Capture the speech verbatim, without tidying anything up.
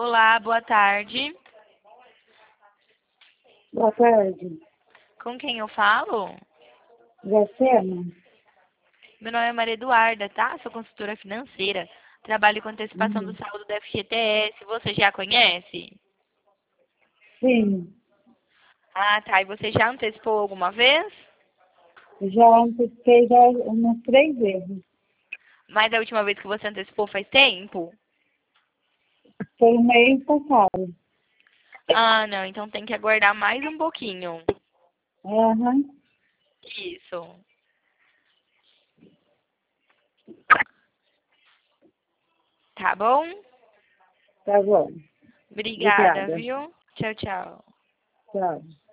Olá, boa tarde. Boa tarde. Com quem eu falo? Gracena? Meu nome é Maria Eduarda, tá? Sou consultora financeira. Trabalho com antecipação do Uhum. saldo do F G T S. Você já conhece? Sim, Ah, tá. E você já antecipou alguma vez? já antecipei já umas três vezes. Mas a última vez que você antecipou faz tempo? Foi no mês passado. Ah, não. Então tem que aguardar mais um pouquinho. Aham, Isso. Tá bom? tá bom. Obrigada, Obrigada. viu? Tchau, tchau. Tchau.